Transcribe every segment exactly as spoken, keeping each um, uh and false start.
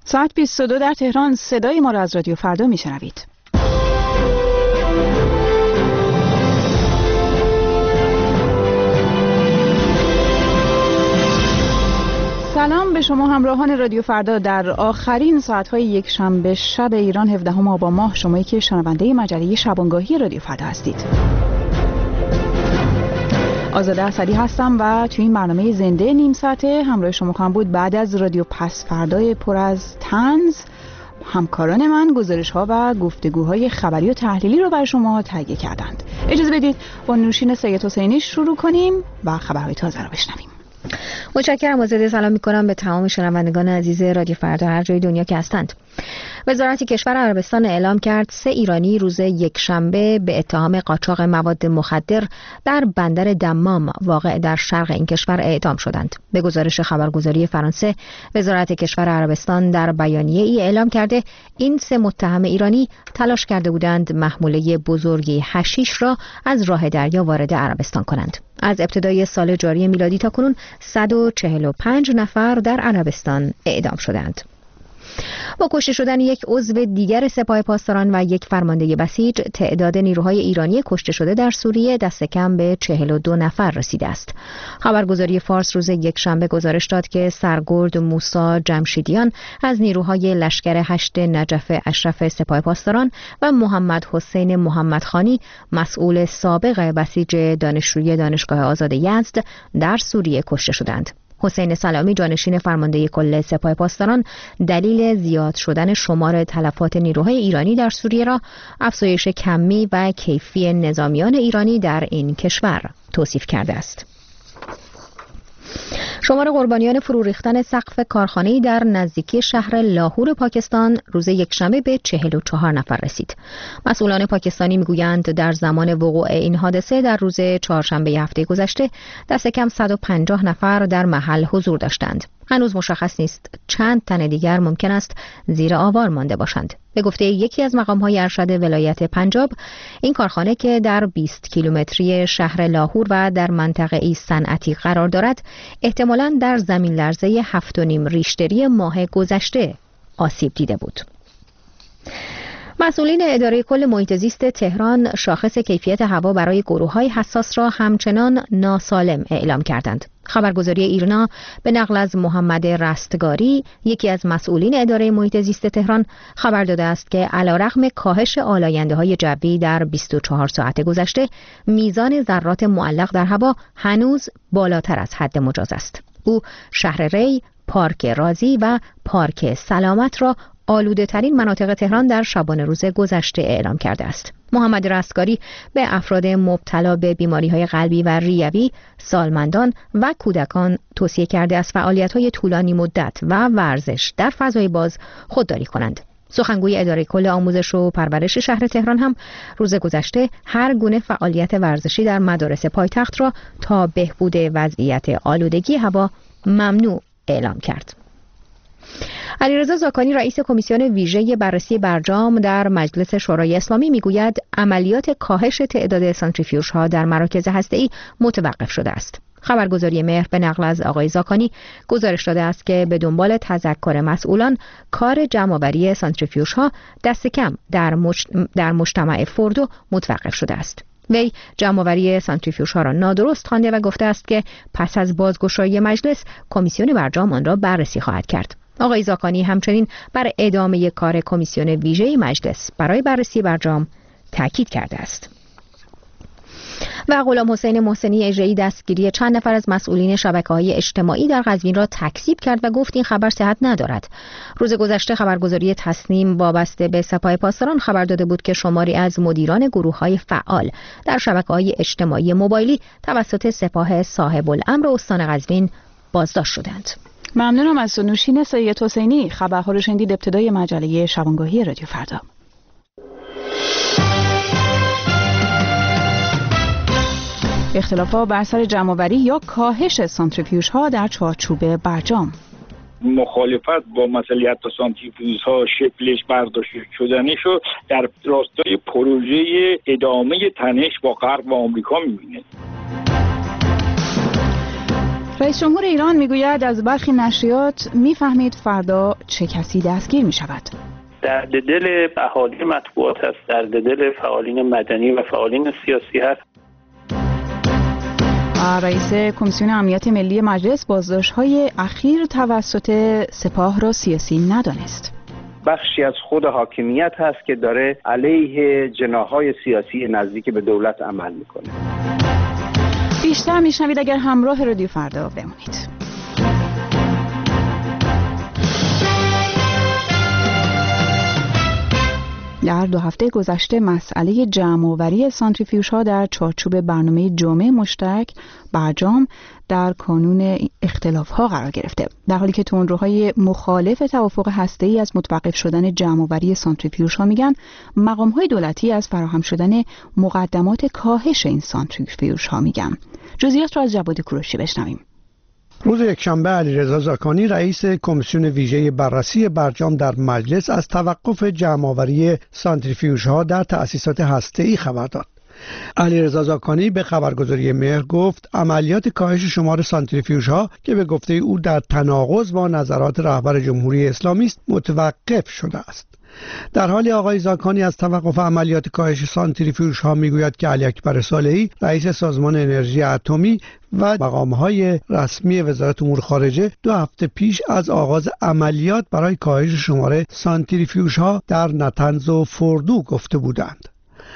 ساعت بیست و دو در تهران. صدای ما را از رادیو فردا میشنوید. سلام به شما همراهان رادیو فردا. در آخرین ساعت‌های یک شنبه شب ایران هفدهم آبان ماه، شمایی که شنونده مجله شبانگاهی رادیو فردا هستید. آزاده اسدی هستم و توی این برنامه زنده نیم ساعته همراه شما خواهم بود. بعد از رادیو پس فردای پر از طنز، همکاران من گزارش‌ها و گفتگوهای خبری و تحلیلی رو برای شما تهیه کردند. اجازه بدید با نوشین سید حسینی شروع کنیم و خبرهای تازه رو بشنویم. متشکرم. آزاده سلام می‌کنم به تمام شنوندگان عزیز رادیو فردا هر جای دنیا که هستند. وزارت کشور عربستان اعلام کرد سه ایرانی روز یکشنبه به اتهام قاچاق مواد مخدر در بندر دمام واقع در شرق این کشور اعدام شدند. به گزارش خبرگزاری فرانسه، وزارت کشور عربستان در بیانیه ای اعلام کرده این سه متهم ایرانی تلاش کرده بودند محموله بزرگی حشیش را از راه دریا وارد عربستان کنند. از ابتدای سال جاری میلادی تا کنون صد و چهل و پنج نفر در عربستان اعدام شدند. با کشته شدن یک عضو دیگر سپاه پاسداران و یک فرمانده بسیج، تعداد نیروهای ایرانی کشته شده در سوریه دست کم به چهل و دو نفر رسیده است. خبرگزاری فارس روز یکشنبه گزارش داد که سرگرد موسی جمشیدیان از نیروهای لشکر هشت نجف اشرف سپاه پاسداران و محمد حسین محمدخانی، مسئول سابق بسیج دانشجویی دانشگاه آزاد یزد، در سوریه کشته شدند. حسین سلامی، جانشین فرمانده کل سپاه پاسداران، دلیل زیاد شدن شمار تلفات نیروهای ایرانی در سوریه را افزایش کمی و کیفی نظامیان ایرانی در این کشور توصیف کرده است. شمار قربانیان فرو ریختن سقف کارخانه‌ای در نزدیکی شهر لاهور پاکستان روز یکشنبه به چهل و چهار نفر رسید. مسئولان پاکستانی میگویند در زمان وقوع این حادثه در روز چهارشنبه هفته گذشته دست کم صد و پنجاه نفر در محل حضور داشتند. هنوز مشخص نیست چند تن دیگر ممکن است زیر آوار مانده باشند. به گفته یکی از مقام‌های ارشد ولایت پنجاب، این کارخانه که در بیست کیلومتری شهر لاهور و در منطقه‌ای صنعتی قرار دارد، احتمالاً در زمین لرزه هفت و نیم ریشتری ماه گذشته آسیب دیده بود. مسئولین اداره کل محیط زیست تهران شاخص کیفیت هوا برای گروه‌های حساس را همچنان ناسالم اعلام کردند. خبرگزاری ایرنا به نقل از محمد رستگاری، یکی از مسئولین اداره محیط زیست تهران، خبر داده است که علیرغم کاهش آلاینده‌های جوی در بیست و چهار ساعت گذشته، میزان ذرات معلق در هوا هنوز بالاتر از حد مجاز است. او شهر ری، پارک رازی و پارک سلامت را آلوده ترین مناطق تهران در شبانه روز گذشته اعلام کرده است. محمد رستگاری به افراد مبتلا به بیماری‌های قلبی و ریوی، سالمندان و کودکان توصیه کرده از فعالیت‌های طولانی مدت و ورزش در فضای باز خودداری کنند. سخنگوی اداره کل آموزش و پرورش شهر تهران هم روز گذشته هر گونه فعالیت ورزشی در مدارس پایتخت را تا بهبود وضعیت آلودگی هوا ممنوع اعلام کرد. علیرضا زاکانی، رئیس کمیسیون ویژه بررسی برجام در مجلس شورای اسلامی، میگوید عملیات کاهش تعداد سانتریفیوژها در مراکز هسته‌ای متوقف شده است. خبرگزاری مهر به نقل از آقای زاکانی گزارش داده است که به دنبال تذکر مسئولان کار جمع‌آوری سانتریفیوژها دست کم در مجت... در مجتمع فردو متوقف شده است. وی جمع‌آوری سانتریفیوژها را نادرست خوانده و گفته است که پس از بازگشایی مجلس کمیسیون برجام آن را بررسی خواهد کرد. آقای زاکانی همچنین بر ادامه کار کمیسیون ویژه مجلس برای بررسی برجام تاکید کرده است. و غلام حسین محسنی اجرایی دستگیری چند نفر از مسئولین شبکه‌های اجتماعی در قزوین را تکذیب کرد و گفت این خبر صحت ندارد. روز گذشته خبرگزاری تصنیم وابسته به سپاه پاسداران خبر داده بود که شماری از مدیران گروه‌های فعال در شبکه‌های اجتماعی موبایلی توسط سپاه صاحب الامر استان قزوین بازداشت شدند. ممنونم از نوشین سید حسینی. خبرها رو شنیدید. ابتدای مجله شبانگاهی رادیو فردا. اختلافات بر سر جمع‌آوری یا کاهش سانتریفیوژها در چارچوب برجام. مخالفت با مسئله حتی سانتریفیوژها شکلش برداشت شدنش رو در راستای پروژه ادامه تنش با غرب و آمریکا می‌بینه. رئیس جمهور ایران میگوید از برخی نشریات میفهمید فردا چه کسی دستگیر میشود. درد دل اهالی مطبوعات هست، درد دل فعالین مدنی و فعالین سیاسی هست. رئیس کمیسیون امنیت ملی مجلس بازداشت‌های اخیر توسط سپاه را سیاسی ندانست. بخشی از خود حاکمیت هست که داره علیه جناح‌های سیاسی نزدیک به دولت عمل میکنه. بیشتر میشنوید اگر همراه رادیو فردا بمونید. در دو هفته گذشته مسئله جمع‌آوری سانتریفیوژها در چارچوب برنامه جامع مشترک برجام در کانون اختلاف‌ها قرار گرفته، در حالی که تندروهای مخالف توافق هسته‌ای از متوقف شدن جمع‌آوری سانتریفیوژها میگن مقام‌های دولتی از فراهم شدن مقدمات کاهش این سانتریفیوژها میگن. جزئیات را از جواد کوروشی بشنویم. روز یکشنبه علیرضا زاکانی رئیس کمیسیون ویژه بررسی برجام در مجلس از توقف جمع‌آوری سانتریفیوژها در تأسیسات هسته‌ای خبر داد. علیرضا زاکانی به خبرگزاری مهر گفت عملیات کاهش شمار سانتریفیوژها که به گفته او در تناقض با نظرات رهبر جمهوری اسلامی است متوقف شده است. در حالی آقای زاکانی از توقف عملیات کاهش سانتریفیوژها میگوید که علی اکبر صالحی رئیس سازمان انرژی اتمی و مقام‌های رسمی وزارت امور خارجه دو هفته پیش از آغاز عملیات برای کاهش شمار سانتریفیوژها در نطنز و فردو گفته بودند.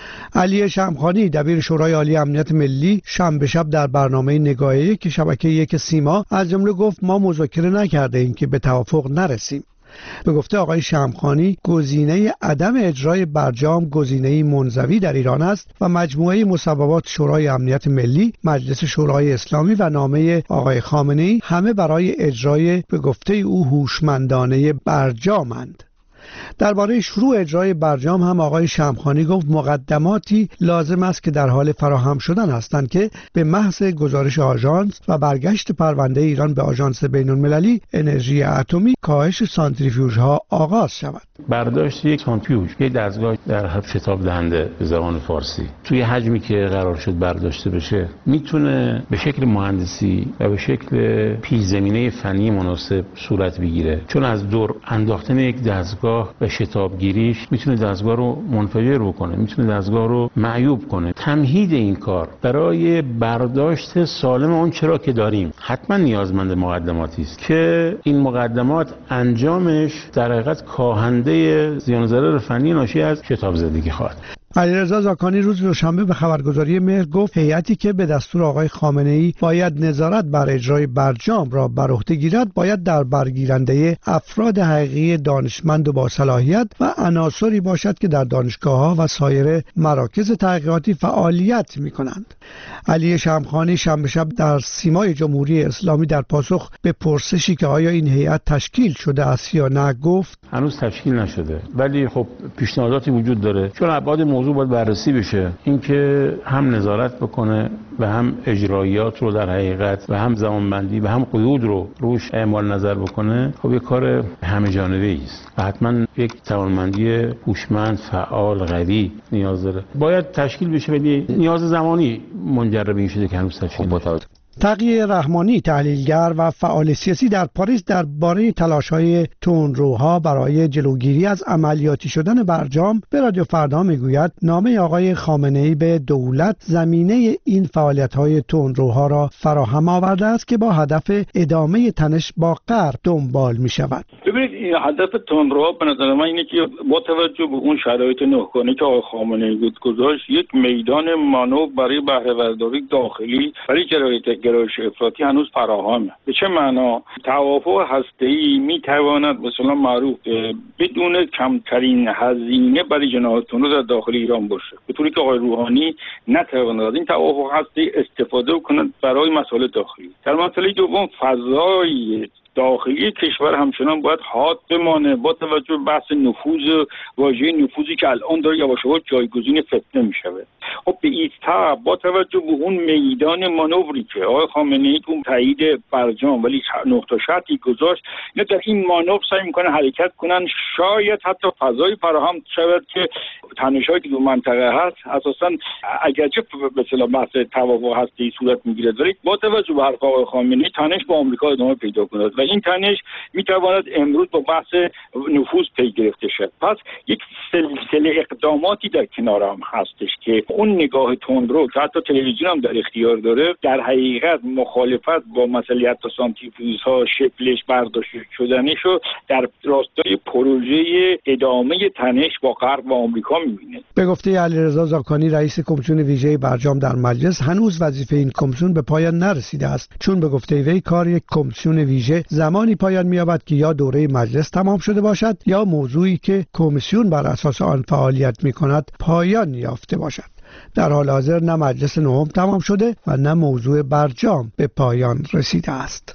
علی شمخانی دبیر شورای عالی امنیت ملی شنبه شب در برنامه نگاه یک شبکه یک سیما از جمله گفت ما مذاکره نکرده ایم که به توافق نرسیم. به گفته آقای شمخانی گزینه عدم اجرای برجام گزینه منزوی در ایران است و مجموعه مصوبات شورای امنیت ملی، مجلس شورای اسلامی و نامه آقای خامنه‌ای همه برای اجرای به گفته او هوشمندانه برجامند. درباره شروع اجرای برجام هم آقای شمخانی گفت مقدماتی لازم است که در حال فراهم شدن هستند که به محض گزارش آژانس و برگشت پرونده ایران به آژانس بین‌المللی انرژی اتمی کاهش سانتریفیوژها آغاز شود. برداشت یک سانتریفیوژ یک دستگاه در حد شتاب دهنده به زبان فارسی توی حجمی که قرار شد برداشته بشه میتونه به شکل مهندسی و به شکل پیش زمینه فنی مناسب صورت بگیره، چون از دور انداختن یک دستگاه و شتابگیریش میتونه دستگاه رو منفجر بکنه، میتونه دستگاه رو معیوب کنه. تمهید این کار برای برداشت سالم اون چرا که داریم حتما نیازمند مقدماتی است که این مقدمات انجامش در حقیقت کاهنده زیان و ضرر فنی ناشی از شتاب زدگی خواهد. علیرضا زاکانی روز دوشنبه به خبرگزاری مهر گفت هیئتی که به دستور آقای خامنه‌ای باید نظارت بر اجرای برجام را بر عهده گیرد باید در برگیرنده افراد حقیقی دانشمند و با صلاحیت و عناصری باشد که در دانشگاه‌ها و سایر مراکز تحقیقاتی فعالیت می‌کنند. علی شمخانی شنبه شب در سیمای جمهوری اسلامی در پاسخ به پرسشی که آیا این هیئت تشکیل شده است یا نه گفت هنوز تشکیل نشده، ولی خب پیشنهاداتی وجود داره، چون ابعاد موضوع باید بررسی بشه، اینکه هم نظارت بکنه و هم اجرایات رو در حقیقت و هم زمانبندی و هم قیود رو روش اعمال نظر بکنه، خب یک کار همه جانبه‌ای است و حتما یک توانمندی هوشمند فعال قوی نیاز داره. باید تشکیل بشه ولی نیاز زمانی منجر به این شده که هنوز تشکیل نشده. تقی رحمانی تحلیلگر و فعال سیاسی در پاریس درباره تلاش‌های تندروها برای جلوگیری از عملیاتی شدن برجام به رادیو فردا میگوید نامه آقای خامنه‌ای به دولت زمینه این فعالیت‌های تندروها را فراهم آورده است که با هدف ادامه تنش با غرب دنبال می‌شود. ببینید هدف تندروها به نظر من اینه که با توجه به اون شرایط نهگانه که آقای خامنه‌ای بود گذاشت یک میدان مانور برای بهره برداری داخلی برای جلوی گرایش افراطی هنوز فراهمه. به چه معنا؟ توافق هسته‌ای میتواند مثلا معروف بدون کمترین هزینه برای جناح تندرو در داخل ایران باشه، به طوری که آقای روحانی نتواند از این توافق هسته‌ای استفاده کنند برای مسائل داخلی. در مسئله دوم فضای داخلی کشور همچنان باید حاد بمانه با توجه به بحث نفوذ واژه نفوذی که الان داره یواش یواش جایگزین فتنه میشوه. خب به این طرح با توجه به اون میدان مانوری که آقای خامنه‌ای اون تایید برجام ولی نقطه شرطی گذاشت، اینا در این مانور سعی میکنن حرکت کنن، شاید حتی فضای فراهم شود که تنش‌هایی که دو منطقه هست اساساً اگرچه به اصطلاح بحث توافق هستی صورت میگیره ولی با توجه به حرف آقای خامنه‌ای تنش با آمریکا ادامه پیدا کند و این تنش میتواند امروز با بحث نفوذ پی گرفته شد. پس یک سلسله اقداماتی در کنار هم هستش که اون نگاه تندرو که حتی تلویزیون هم در اختیار داره در حقیقت مخالفت با مسئله حتی سانتریفیوژها شکلش برداشت شدنش رو در راستای پروژه ادامه تنش با غرب و آمریکا میبینه. به گفته علیرضا زاکانی رئیس کمیسیون ویژه برجام در مجلس، هنوز وظیفه این کمیسیون به پایان نرسیده است، چون به گفته وی کار یک کمیسیون ویژه زمانی پایان می‌یابد که یا دوره مجلس تمام شده باشد یا موضوعی که کمیسیون بر اساس آن فعالیت می‌کند پایان یافته باشد. در حال حاضر نه مجلس نهم تمام شده و نه موضوع برجام به پایان رسیده است.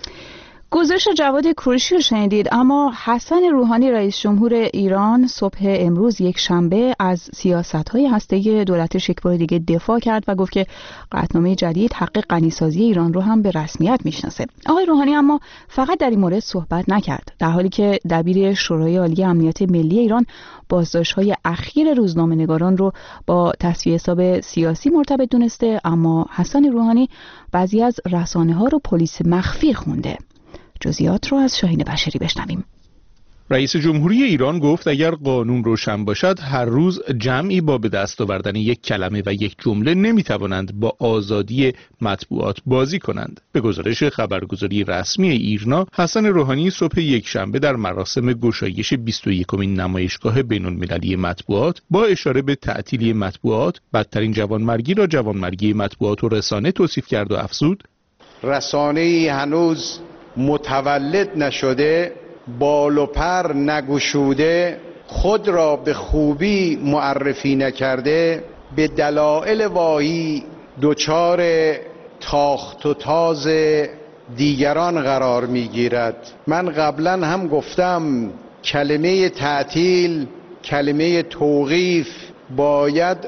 گزارش جواد کوروشی رو شنیدید. اما حسن روحانی رئیس جمهور ایران صبح امروز یک شنبه از سیاست‌های هسته‌ای دولتش یک بار دیگه دفاع کرد و گفت که قطعنامه جدید حق غنیسازی ایران رو هم به رسمیت میشناسه. آقای روحانی اما فقط در این مورد صحبت نکرد، در حالی که دبیر شورای عالی امنیت ملی ایران بازداشت‌های اخیر روزنامه‌نگاران رو با تصفیه حساب سیاسی مرتبط دونسته، اما حسن روحانی بعضی از رسانه‌ها رو پلیس مخفی خونده. جزئیات رو از شاهین بشری بشنویم. رئیس جمهوری ایران گفت اگر قانون روشن باشد هر روز جمعی با به دست آوردن یک کلمه و یک جمله نمیتوانند با آزادی مطبوعات بازی کنند. به گزارش خبرگزاری رسمی ایرنا، حسن روحانی صبح یک شنبه در مراسم گشایش بیست و یکمین نمایشگاه بین‌المللی مطبوعات با اشاره به تعطیلی مطبوعات بدترین جوانمرگی را جوانمرگی مطبوعات و رسانه توصیف کرد و افزود: رسانه‌ای هنوز متولد نشده، بال و پر نگشوده، خود را به خوبی معرفی نکرده، به دلایل واهی دچار تاخت و تاز دیگران قرار میگیرد. من قبلا هم گفتم کلمه تعطیل، کلمه توقیف باید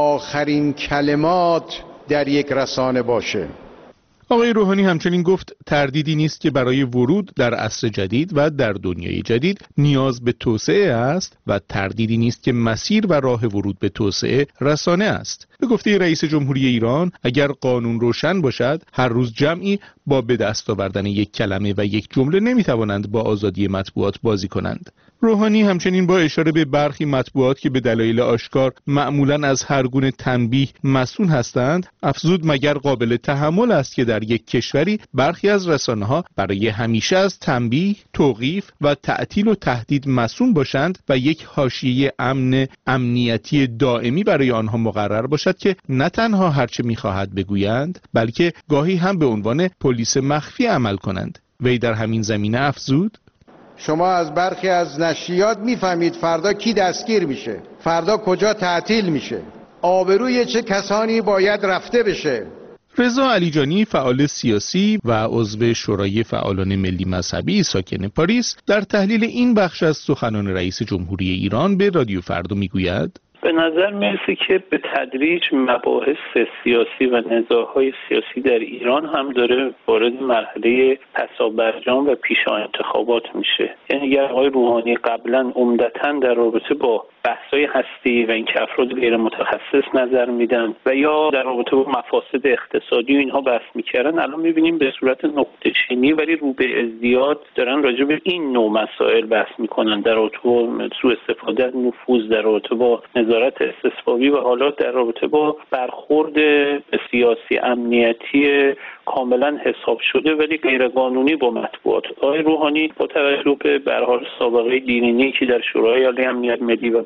آخرین کلمات در یک رسانه باشه. آقای روحانی همچنین گفت تردیدی نیست که برای ورود در عصر جدید و در دنیای جدید نیاز به توسعه است و تردیدی نیست که مسیر و راه ورود به توسعه رسانه است. به گفته رئیس جمهوری ایران اگر قانون روشن باشد هر روز جمعی با به دست آوردن یک کلمه و یک جمله نمیتوانند با آزادی مطبوعات بازی کنند. روحانی همچنین با اشاره به برخی مطبوعات که به دلایل آشکار معمولاً از هر گونه تنبیه مسئول هستند افزود مگر قابل تحمل است که در یک کشوری برخی از رسانه‌ها برای همیشه از تنبیه، توقیف و تعطیل و تهدید مسئول باشند و یک حاشیه امن امنیتی دائمی برای آنها مقرر باشد که نه تنها هرچه می‌خواهد بگویند بلکه گاهی هم به عنوان پلیس مخفی عمل کنند. وی در همین زمینه افزود: شما از برخی از نشریات میفهمید فردا کی دستگیر میشه، فردا کجا تعطیل میشه، آبروی چه کسانی باید رفته بشه. رضا علیجانی فعال سیاسی و عضو شورای فعالان ملی مذهبی ساکن پاریس در تحلیل این بخش از سخنان رئیس جمهوری ایران به رادیو فردا میگوید: به نظر میرسه که به تدریج مباحث سیاسی و نزاعهای سیاسی در ایران هم داره وارد مرحله پسابرجام و پیشا انتخابات میشه. یعنی اگر آقای روحانی قبلا عمدتاً در رابطه با بحث‌های هستی و اینکه افراد غیر متخصص نظر میدن و یا در رابطه با مفاسد اقتصادی و اینها بحث میکردن، الان میبینیم به صورت نقطه چینی ولی رو به ازدیاد دارن راجع به این نوع مسائل بحث میکنن، در رابطه با سوء استفاده از نفوذ، در رابطه با نظارت استثبابی و حالا در رابطه با برخورد سیاسی امنیتی کاملا حساب شده ولی غیر قانونی با مطبوعات. آقای روحانی با توجه به به هر حال سابقه دیرینه‌ای که در شورای عالی امنیت ملی و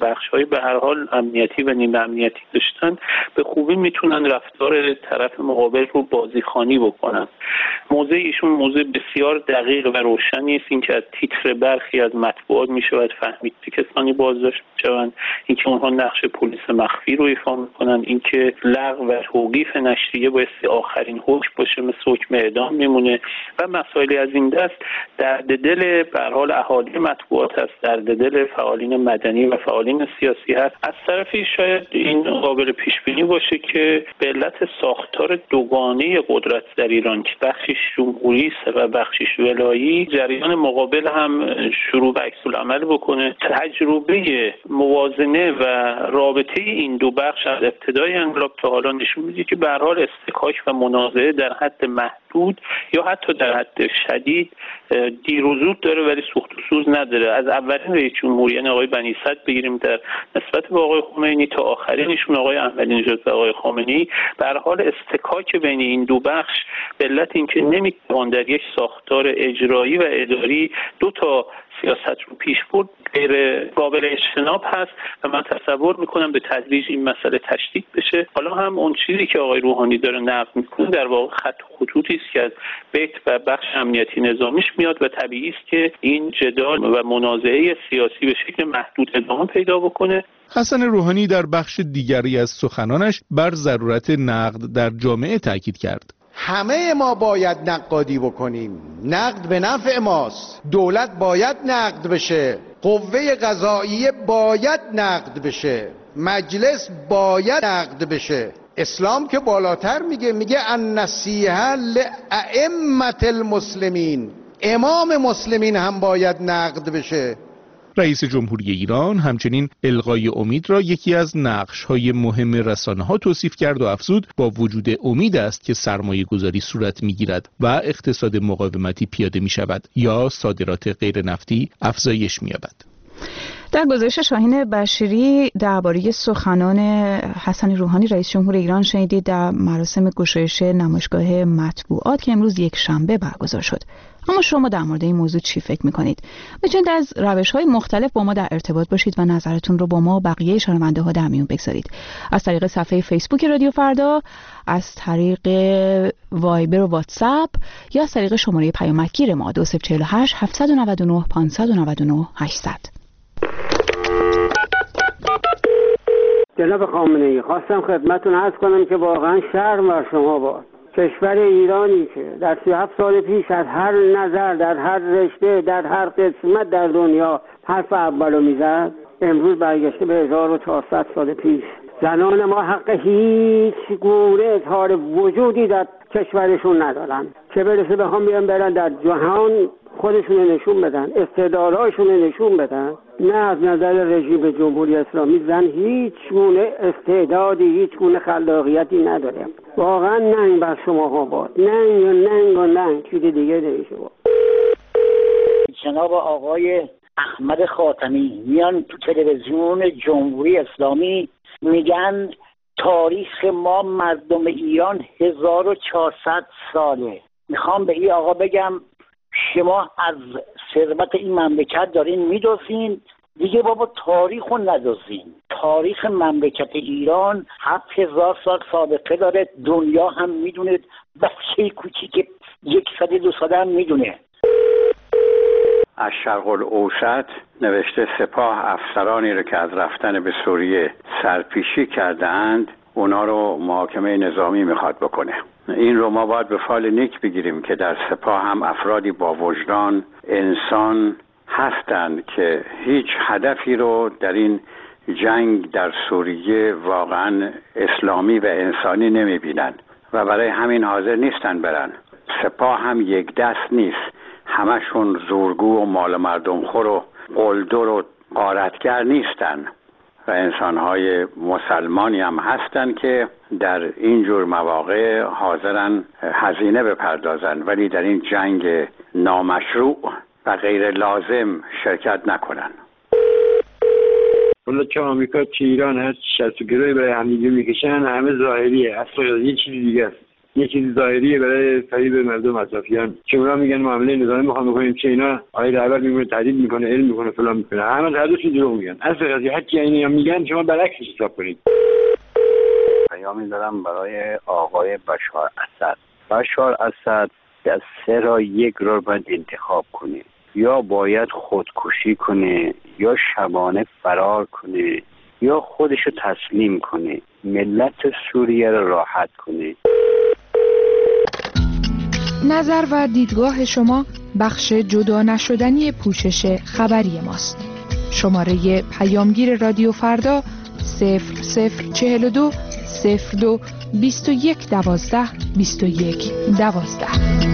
بخش‌های به هر حال امنیتی و نیمه امنیتی داشتن به خوبی میتونن رفتار طرف مقابل رو بازیخوانی بکنن. موضع ایشون موضع بسیار دقیق و روشنی است. اینکه از تیتر برخی از مطبوعات میشود فهمید چه کسانی بازداشت میشوند، اینکه اونها نقش پلیس مخفی رو ایفا میکنن، اینکه لغو و توقیف نشریه بایستی آخرین حکم باشه، مثل حکم اعدام میمونه و مسائلی از این دست درد دل به هر حال اهالی مطبوعات هست، درد دل فعالین مدنی و فعالین سیاسی هست. از طرفی شاید این قابل پیش بینی باشه که به علت ساختار دوگانه قدرت در ایران که بخشش جمهوری است و بخشش ولایی، جریان مقابل هم شروع به عکس العمل بکنه. تجربه موازنه و رابطه این دو بخش از ابتدای انقلاب تا حالا نشون میده که به هر حال استکاک و منازعه در حد محدود یا حتی در حد شدید دیر و زود داره ولی سوخت و سوز نداره. از اولین رئیس جمهوری یعنی آقای بنی صدر بگیریم در نسبت به آقای خمینی تا آخرینشون آقای احمدی نژاد و آقای خامنه‌ای، به هر حال استکاک بین این دو بخش به علت اینکه نمیتوان در یک ساختار اجرایی و اداری دو تا سیاست رو پیش برد غیر قابل اجتناب هست و من تصور میکنم به تدریج این مسئله تشدید بشه. حالا هم اون چیزی که آقای روحانی داره نقد میکنه در واقع خط و خطوطی است که از بیت و بخش امنیتی نظامیش میاد و طبیعی است که این جدال و منازعه سیاسی به شکل محدود ادامه پیدا بکنه. حسن روحانی در بخش دیگری از سخنانش بر ضرورت نقد در جامعه تاکید کرد. همه ما باید نقادی بکنیم. نقد به نفع ماست. دولت باید نقد بشه، قوه قضاییه باید نقد بشه، مجلس باید نقد بشه. اسلام که بالاتر میگه، میگه النصیحه لائمه المسلمین، امام مسلمین هم باید نقد بشه. رئیس جمهوری ایران همچنین الغای امید را یکی از نقش‌های مهم رسانه‌ها توصیف کرد و افزود با وجود امید است که سرمایه گذاری صورت می‌گیرد و اقتصاد مقاومتی پیاده می‌شود یا صادرات غیر نفتی افزایش می‌یابد. در گزارش شاهین بشیری درباره سخنان حسن روحانی رئیس جمهور ایران شنیدید در مراسم گشایش نمایشگاه مطبوعات که امروز یک شنبه برگزار شد. اما شما در مورد این موضوع چی فکر می‌کنید؟ می‌تونید از روش‌های مختلف با ما در ارتباط باشید و نظرتون رو با ما و بقیه شنونده‌ها در میون بگذارید. از طریق صفحه فیسبوک رادیو فردا، از طریق وایبر و واتساپ یا از طریق شماره پیامکگیر ما دو صفر چهار هشت هفت نه نه پنج نه نه هشتصد. جناب خامنه‌ای، خواستم خدمتتون عرض کنم که واقعا شرم بر شما باد. کشور ایرانی که در سی و هفت سال پیش از هر نظر، در هر رشته، در هر قسمت در دنیا حرف اولو میزد، امروز برگشته به هزار و چهارصد سال پیش. زنان ما حق هیچ گونه اظهار وجودی در کشورشون ندارن، چه برسه بخوام بیان برن در جهان خودشون نشون بدن، استعدادهاشون نشون بدن. نه از نظر رژیم جمهوری اسلامی زن هیچ گونه استعدادی، هیچ گونه خلاقیتی نداره. واقعا ننگ بر شما ها باد، ننگ و ننگ و ننگ، چیز دیگه نمیشه باد. جناب آقای احمد خاتمی میان تو تلویزیون جمهوری اسلامی میگن تاریخ ما مردم ایران هزار و چهارصد ساله. میخوام به این آقا بگم شما از ثروت این مملکت دارین میدوزین دیگه، بابا تاریخ رو ندوزین. تاریخ مملکت ایران هفت هزار سال سابقه داره، دنیا هم میدونه، بچه کوچیک یک ساله دو ساله هم میدونه. از شرق الاوسط نوشته سپاه افسرانی رو که از رفتن به سوریه سرپیشی کرده اند اونا رو محاکمه نظامی میخواد بکنه. این رو ما باید به فال نیک بگیریم که در سپاه هم افرادی با وجدان انسان هستند که هیچ هدفی رو در این جنگ در سوریه واقعا اسلامی و انسانی نمیبینن و برای همین حاضر نیستن برن. سپاه هم یک دست نیست، همشون زورگو و مال مردم خور و قلدر و غارتگر نیستن و انسانهای مسلمانی هم هستن که در این جور مواقع حاضرن هزینه بپردازن ولی در این جنگ نامشروع و غیر لازم شرکت نکنن. حالا چه آمریکا چه ایران هست شست و گروهی برای همدیگه میکشن، همه ظاهریه، اصلا یه چیزی دیگه است. یه چیز ظاهریه برای فریب مردم اطرافیان که اونا میگن معامله نظامی میخوام بکنیم، چه اینا آقای رهبر میگه تهدید میکنه، علم میکنه، فلان میکنه. همه هردوشون دروغ میگن. اصل قضیه حتی اینا میگن شما برعکسش حساب کنید. پیامی دارم برای آقای بشار اسد. بشار اسد از سه را یک را باید انتخاب کنه، یا باید خودکشی کنه، یا شبانه فرار کنه، یا خودشو تسلیم کنه، ملت سوریه را راحت کنه. نظر و دیدگاه شما بخش جدا نشدنی پوشش خبری ماست. شماره پیامگیر رادیو فردا صفر صفر چهل و دو صفر دو بیست و یک دوازده بیست و یک دوازده.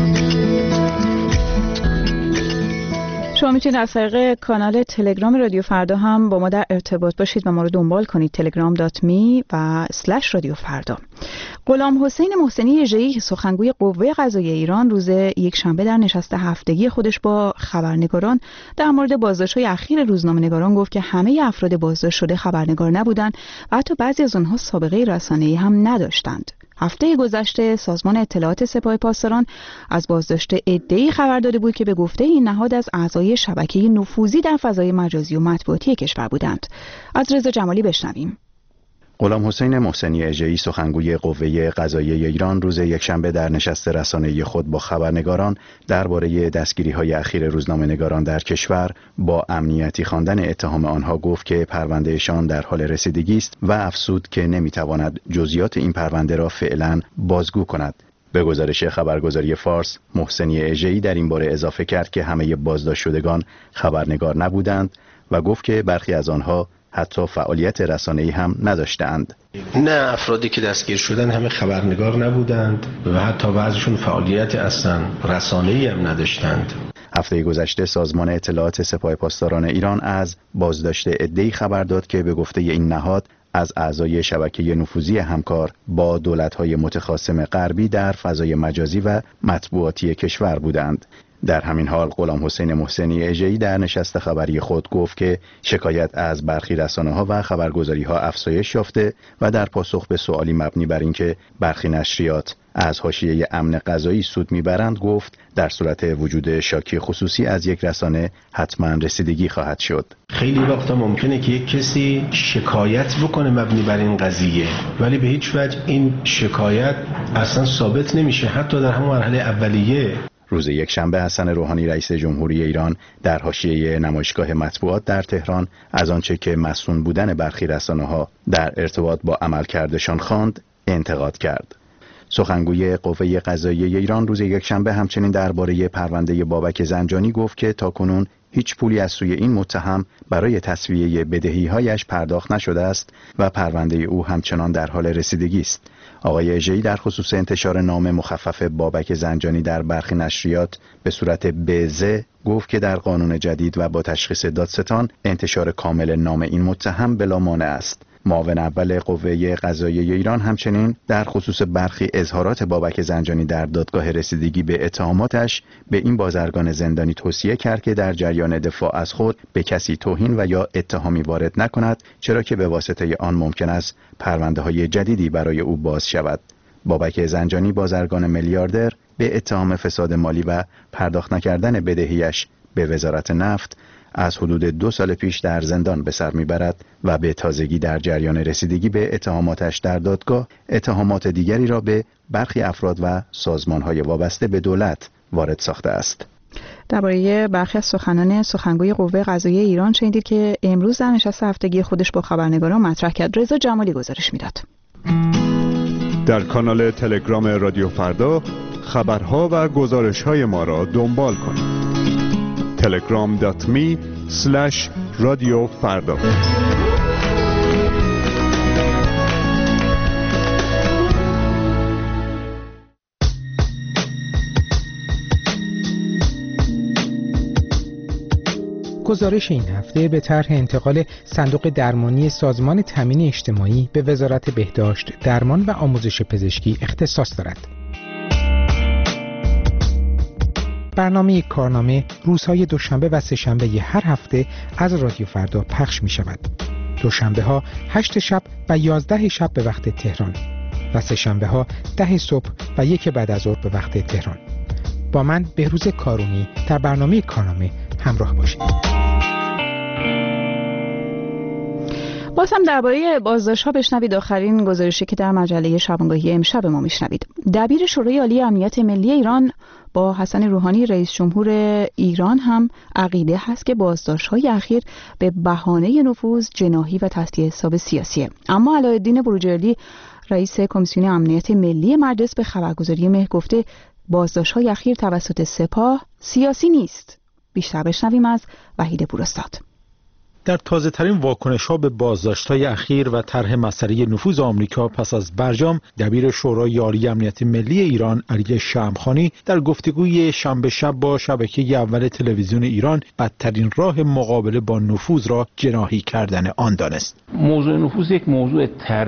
شما میتونید از طریق کانال تلگرام رادیو فردا هم با ما در ارتباط باشید و ما رو دنبال کنید. تلگرام دات می و سلش رادیو فردا. غلام حسین محسنی اژه‌ای سخنگوی قوه قضاییه ایران روز یکشنبه در نشست هفتگی خودش با خبرنگاران در مورد بازداشت‌های اخیر روزنامه‌نگاران گفت که همه افراد بازداشت شده خبرنگار نبودند و حتی بعضی از آنها سابقه رسانه‌ای هم نداشتند. هفته گذشته سازمان اطلاعات سپاه پاسداران از بازداشت عده‌ای خبر داده بود که به گفته این نهاد از اعضای شبکه نفوذی در فضای مجازی و مطبوعاتی کشور بودند. از رضا جمالی بشنویم. غلام حسین محسنی اژه‌ای سخنگوی قوه قضاییه ایران روز یکشنبه در نشست رسانه‌ای خود با خبرنگاران درباره دستگیری‌های اخیر روزنامه‌نگاران در کشور با امنیتی خواندن اتهام آنها گفت که پروندهشان در حال رسیدگی است و افزود که نمی‌تواند جزئیات این پرونده را فعلاً بازگو کند. به گزارش خبرگزاری فارس، محسنی اژه‌ای در این باره اضافه کرد که همه بازداشت شدگان خبرنگار نبودند و گفت که برخی از آنها حتی فعالیت رسانه‌ای هم نداشتند. نه، افرادی که دستگیر شدن همه خبرنگار نبودند و حتی بعضیشون فعالیت اصلا رسانه‌ای هم نداشتند. هفته گذشته سازمان اطلاعات سپاه پاسداران ایران از بازداشت عده‌ای خبر داد که به گفته این نهاد از اعضای شبکه نفوذی همکار با دولت‌های متخاصم غربی در فضای مجازی و مطبوعاتی کشور بودند. در همین حال غلام حسین محسنی اژه‌ای در نشست خبری خود گفت که شکایت از برخی رسانه‌ها و خبرگزاری‌ها افزایش یافته و در پاسخ به سوالی مبنی بر اینکه برخی نشریات از حاشیه امن غذایی سود میبرند گفت در صورت وجود شاکی خصوصی از یک رسانه حتما رسیدگی خواهد شد. خیلی وقتا ممکنه که یک کسی شکایت بکنه مبنی بر این قضیه، ولی به هیچ وجه این شکایت اصلا ثابت نمیشه حتی در همون مرحله اولیه. روز یکشنبه حسن روحانی رئیس جمهوری ایران در حاشیه نمایشگاه مطبوعات در تهران از آنچه که مسئول بودن برخی رسانه‌ها در ارتباط با عملکردشان خواند انتقاد کرد. سخنگوی قوه قضاییه ایران روز یکشنبه همچنین درباره پرونده بابک زنجانی گفت که تاکنون هیچ پولی از سوی این متهم برای تسویه بدهی‌هایش پرداخت نشده است و پرونده او همچنان در حال رسیدگی است. آقای اژه‌ای در خصوص انتشار نام مخفف بابک زنجانی در برخی نشریات به صورت بزه گفت که در قانون جدید و با تشخیص دادستان انتشار کامل نام این متهم بلا مانع است. معاون اول قوه قضاییه ایران همچنین در خصوص برخی اظهارات بابک زنجانی در دادگاه رسیدگی به اتهاماتش به این بازرگان زندانی توصیه کرد که در جریان دفاع از خود به کسی توهین و یا اتهامی وارد نکند، چرا که به واسطه آن ممکن است پرونده‌های جدیدی برای او باز شود. بابک زنجانی بازرگان میلیاردر به اتهام فساد مالی و پرداخت نکردن بدهیش به وزارت نفت از حدود دو سال پیش در زندان به سر میبرد و به تازگی در جریان رسیدگی به اتهاماتش در دادگاه اتهامات دیگری را به برخی افراد و سازمان‌های وابسته به دولت وارد ساخته است. درباره برخی از سخنان سخنگوی قوه قضاییه ایران شنیدید که امروز در نشست هفتگی خودش با خبرنگاران مطرح کرد. رضا جمالی گزارش میداد. در کانال تلگرام رادیو فردا خبرها و گزارش‌های ما را دنبال کنید. تلگرام دات می سلش رادیو فردا. گزارش این هفته به طرح انتقال صندوق درمانی سازمان تامین اجتماعی به وزارت بهداشت، درمان و آموزش پزشکی اختصاص دارد. برنامه کارنامه روزهای دوشنبه و سه‌شنبه هر هفته از رادیو فردا پخش می شود. دوشنبه ها هشت شب و یازده شب به وقت تهران. و سه‌شنبه ها ده صبح و یک بعد از ظهر به وقت تهران. با من بهروز کارونی در برنامه کارنامه همراه باشید. باز هم درباره بازداشت‌ها بشنوید آخرین گزارشی که در مجله شبانگاهی امشب ما میشنوید. دبیر شورای عالی امنیت ملی ایران با حسن روحانی رئیس جمهور ایران هم عقیده هست که بازداشت‌های اخیر به بهانه نفوذ جناحی و تصدیه حساب سیاسیه. اما علایالدین بروجردی رئیس کمیسیون امنیت ملی مجلس به خبرگزاری مهر گفته بازداشت‌های اخیر توسط سپاه سیاسی نیست. بیشتر بشنویم از وحید پوراستاد. در تازه ترین واکنش ها به بازداشت‌های اخیر و طرح مسئله نفوذ آمریکا پس از برجام، دبیر شورای عالی امنیت ملی ایران علی شمخانی در گفتگوی شنبه شب با شبکه اول تلویزیون ایران بدترین راه مقابله با نفوذ را جناحی کردن آن دانست. موضوع نفوذ یک موضوع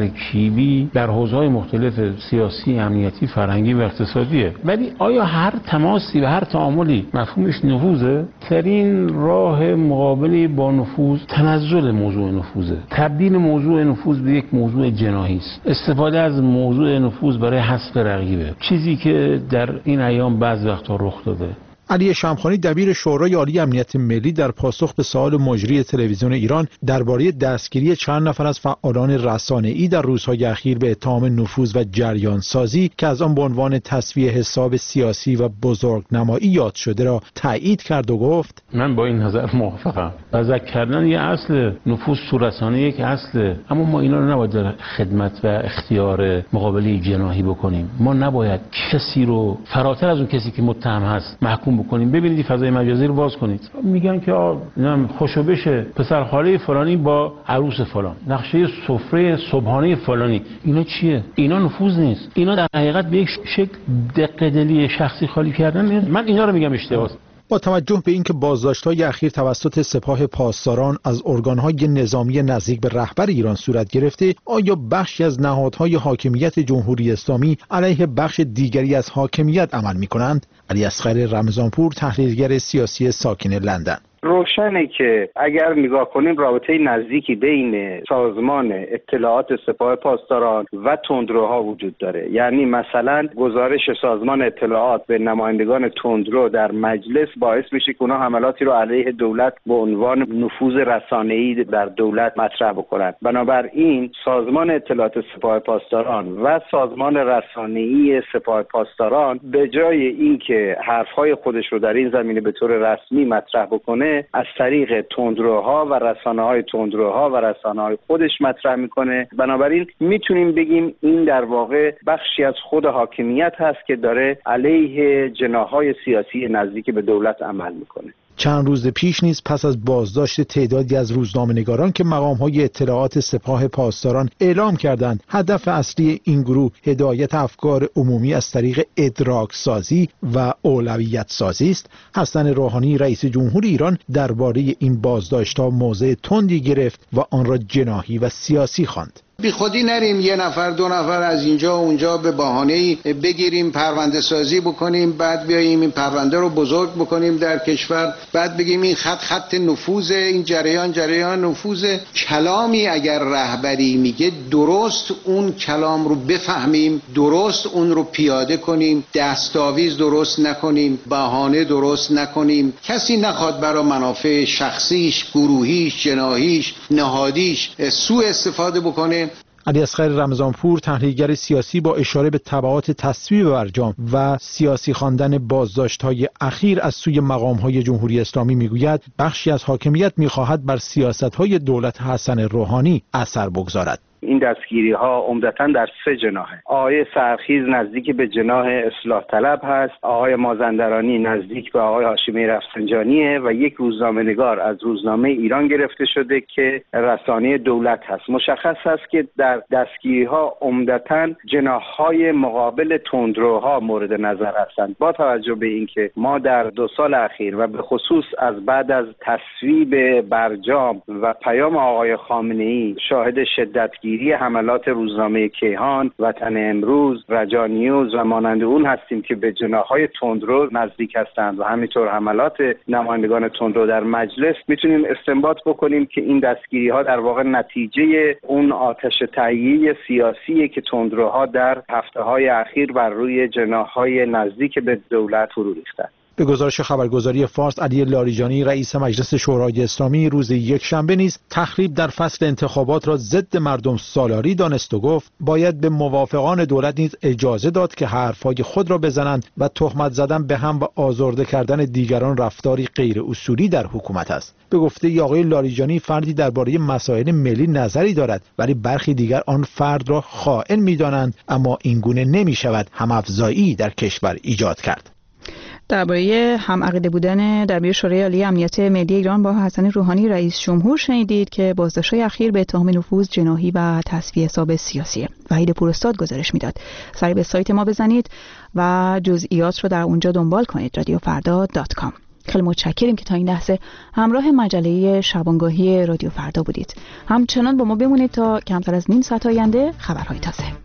ترکیبی در حوزه‌های مختلف سیاسی، امنیتی، فرهنگی و اقتصادیه. ولی آیا هر تماسی و هر تعاملی مفهومش نفوذه؟ ترین راه مقابله با نفوذ تنزل موضوع نفوذه. تبدیل موضوع نفوذ به یک موضوع جناحی است. استفاده از موضوع نفوذ برای حذف رقیبه. چیزی که در این ایام بعض وقتا رخ داده. علی شمخانی دبیر شورای عالی امنیت ملی در پاسخ به سوال مجری تلویزیون ایران درباره دستگیری چند نفر از فعالان رسانه‌ای در روزهای اخیر به اتهام نفوذ و جریان سازی که از آن به عنوان تسویه حساب سیاسی و بزرگنمایی یاد شده را تایید کرد و گفت من با این نظر موافقم. بزک کردن یه اصل، نفوذ تو رسانه یک اصله، اما ما اینا رو نباید در خدمت و اختیار مقابله جناحی بکنیم. ما نباید کسی رو فراتر از اون کسی که متهم هست محکوم بکنیم. ببینید فضای مجازی رو باز کنید، میگن که نمیدونم خوشو بشه پسر خاله فلانی با عروس فلان، نقشه سفره صبحانه فلانی، اینا چیه؟ اینا نفوذ نیست. اینا در حقیقت به یک شکل دقیق‌دلی شخصی خالی کردن. من اینا رو میگم اشتباهه. با توجه به اینکه بازداشت‌های اخیر توسط سپاه پاسداران از ارگان‌های نظامی نزدیک به رهبر ایران صورت گرفته، آیا بخشی از نهادهای حاکمیت جمهوری اسلامی علیه بخش دیگری از حاکمیت عمل می‌کنند؟ علی اصغر رمضانپور، تحلیلگر سیاسی ساکن لندن: روشنه که اگر نگاه کنیم رابطه نزدیکی بین سازمان اطلاعات سپاه پاسداران و تندروها وجود داره. یعنی مثلا گزارش سازمان اطلاعات به نمایندگان تندرو در مجلس باعث میشه که اونها حملاتی رو علیه دولت به عنوان نفوذ رسانه‌ای در دولت مطرح بکنن. بنابراین سازمان اطلاعات سپاه پاسداران و سازمان رسانه‌ای سپاه پاسداران به جای اینکه حرفهای خودش رو در این زمینه به طور رسمی مطرح بکنه، از طریق تندروها و رسانه‌های تندروها و رسانه‌های خودش مطرح میکنه. بنابراین میتونیم بگیم این در واقع بخشی از خود حاکمیت هست که داره علیه جناح‌های سیاسی نزدیک به دولت عمل میکنه. چند روز پیش نیز پس از بازداشت تعدادی از روزنامه‌نگاران که مقام‌های اطلاعات سپاه پاسداران اعلام کردند هدف اصلی این گروه هدایت افکار عمومی از طریق ادراک سازی و اولویت سازی است، حسن روحانی رئیس جمهور ایران درباره این بازداشت‌ها موضع تندی گرفت و آن را جناحی و سیاسی خواند. بی خودی نریم یه نفر دو نفر از اینجا و اونجا به بهانه‌ای بگیریم پرونده سازی بکنیم، بعد بیاییم این پرونده رو بزرگ بکنیم در کشور، بعد بگیم این خط خط نفوذ، این جریان جریان نفوذ. کلامی اگر رهبری میگه درست اون کلام رو بفهمیم، درست اون رو پیاده کنیم، دستاویز درست نکنیم، بهانه درست نکنیم. کسی نخواد برای منافع شخصیش، گروهیش، جناحیش، نهادیش سوء استفاده بکنه. علی اصغر رمضانپور، تحلیلگر سیاسی، با اشاره به تبعات تصویب برجام و سیاسی خواندن بازداشت‌های اخیر از سوی مقام‌های جمهوری اسلامی میگوید بخشی از حاکمیت می‌خواهد بر سیاست‌های دولت حسن روحانی اثر بگذارد. این دستگیری ها عمدتاً در سه جناحه. آقای سرخیز نزدیک به جناح اصلاح طلب هست، آقای مازندرانی نزدیک به آقای هاشمی رفسنجانیه و یک روزنامه‌نگار از روزنامه ایران گرفته شده که رسانه دولت هست. مشخص است که در دستگیری ها عمدتاً جناح های مقابل تندروها مورد نظر هستند. با توجه به اینکه ما در دو سال اخیر و به خصوص از بعد از تصویب برجام و پیام آقای خامنه‌ای شاهد شدتگیری درگیری حملات روزنامه کیهان، وطن امروز، رجا نیوز و مانند اون هستیم که به جناح‌های تندرو نزدیک هستند و همینطور حملات نمایندگان تندرو در مجلس، میتونیم استنباط بکنیم که این دستگیری‌ها در واقع نتیجه اون آتش تهیه سیاسیه که تندروها در هفته‌های اخیر بر روی جناح‌های نزدیک به دولت فرو ریختند. به گزارش خبرگزاری فارس، علی لاریجانی رئیس مجلس شورای اسلامی روز یکشنبه نیز تخریب در فصل انتخابات را ضد مردم سالاری دانست و گفت باید به موافقان دولت نیز اجازه داد که حرفهای خود را بزنند و تهمت زدن به هم و آزرده کردن دیگران رفتاری غیر اصولی در حکومت است. به گفته آقای لاریجانی فردی درباره مسائل ملی نظری دارد ولی برخی دیگر آن فرد را خائن می‌دانند، اما این گونه نمی‌شود هم‌افزایی در کشور ایجاد کرد. درباره هم عقیده بودن درباره شورای عالی امنیت ملی ایران با حسن روحانی رئیس جمهور شنیدید که بازداشت‌های اخیر به اتهام نفوذ جناحی و تصفیه حساب سیاسی. وحید پوراستاد گزارش میداد. سری به سایت ما بزنید و جزئیات رو در اونجا دنبال کنید، رادیو فردا دات کام. خیلی متشکریم که تا این لحظه همراه مجله شبانگاهی رادیو فردا بودید. همچنان با ما بمونید تا کمتر از نیم ساعت آینده خبرهای تازه.